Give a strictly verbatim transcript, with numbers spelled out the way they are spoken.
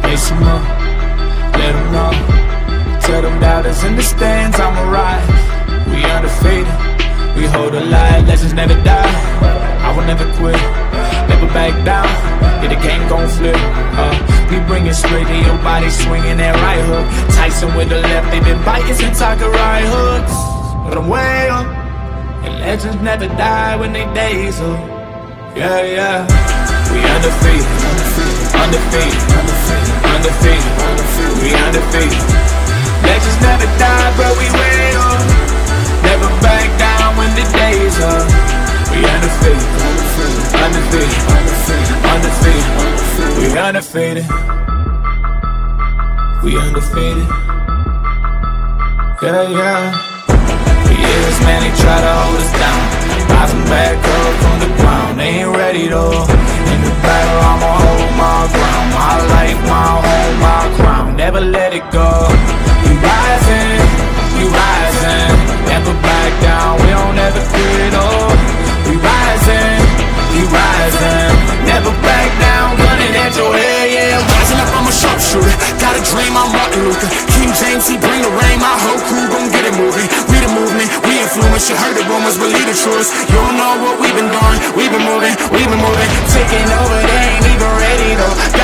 Lace them up, let them know. Tell them doubters in the stands, I'ma rise. We undefeated, we hold a line, legends never die. I will never quit, never back down. Yeah, the game gon' flip, uh, we bring it straight to your body, swinging that right hook. Tyson with the left, they been biting since Takerai hooks. But I'm way up, and legends never die when they days up. Yeah, yeah, we undefeated, undefeated, undefeated, undefeated, undefeated, we undefeated. Legends never die, but we way up. Never back down when the day's up. We undefeated, undefeated, undefeated, undefeated, we undefeated. We undefeated. Yeah, yeah. For years, man, they try to hold us down. Rising back up from the ground, they ain't ready though. In the battle, I'ma hold my ground. My life, my home, my crown. Never let it go. We rising, we rising. Never back down, we don't ever quit, oh. We rising, we rising. Never back down, gunning at your head, yeah. Rising up, I'm a sharpshooter. Got a dream, I'm Martin Luther. King James, he bring the rain. My whole crew gon' get it moving. We the movement, we influence. You heard the rumors, believe the truth. You don't know what we've been doing. We've been moving, we've been moving. Taking over, they ain't even ready though.